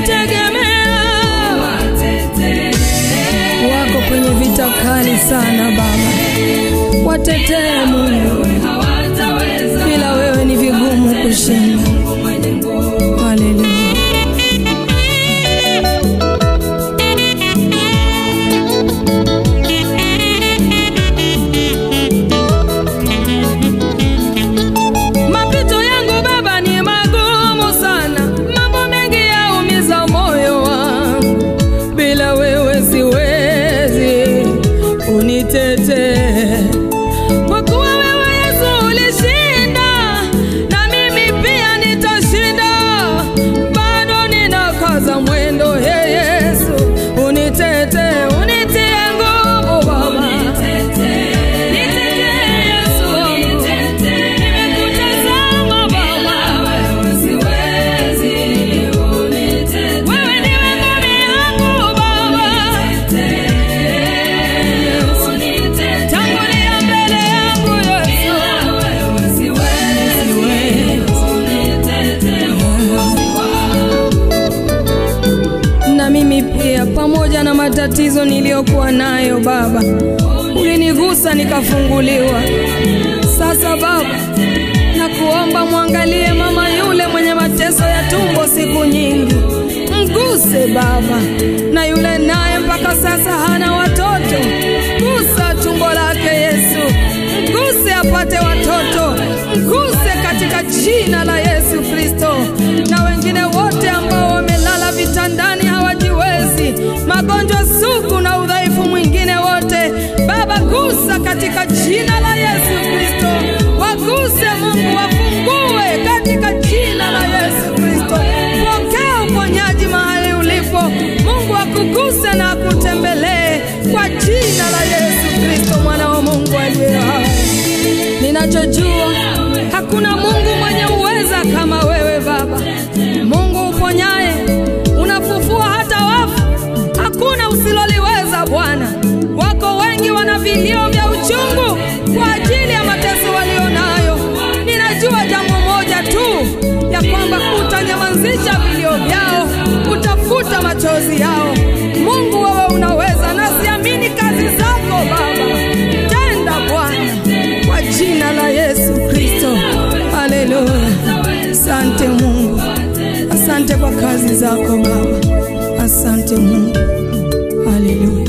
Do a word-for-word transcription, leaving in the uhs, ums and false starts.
kutegemea. Wako kwenye vita kali sana Baba, watetee Mungu, bila wewe ni vigumu kushinda. Haleluya. Kwa kuwa wewe Yesu ulishinda, na mimi pia nitashinda. Bado ninakaza mwendo, he Yesu unitete, unitie nguvu Baba. Nitete, Yesu unitete. Nimekutazama Baba, wewe siwezi, unitete. Wewe ndiwe ngome yangu Baba. Mimi pia pamoja na matatizo niliyokuwa nayo Baba, ulinigusa nikafunguliwa. Sasa Baba, nakuomba muangalie mama yule mwenye mateso ya tumbo siku nyingi. Mguse Baba, na yule naye mpaka sasa hana watoto. Gusa tumbo lake Yesu, mguse apate watoto. Mguse katika jina la Yesu Kristo. Na wengine wote ambao wamelala vitandani hawajiwezi, magonjwa sugu na udhaifu mwingine wote, Baba gusa katika jina la Yesu Kristo. Waguse Mungu, wafungue katika jina la Yesu Kristo. Pokea uponyaji mahali ulipo. Mungu akuguse na akutembelee kwa jina la Yesu Kristo, mwana wa Mungu aliye hai. Ninachojua hakuna Mungu mwenye uweza kama wewe Baba. Mungu uponyaye, unafufua hata wafu. Hakuna usiloliweza Bwana. Wako wengi wana vilio vya uchungu kwa ajili ya mateso walionayo. Ninajua jambo moja tu, ya kwamba utanyamazisha vilio vyao, utafuta machozi yao. Mungu wewe unaweza, na siamini kazi zako Baba. Tenda Bwana kwa jina la Yesu Kristo. Haleluya. Asante Mungu. Asante kwa kazi zako Baba. Asante Mungu. Haleluya.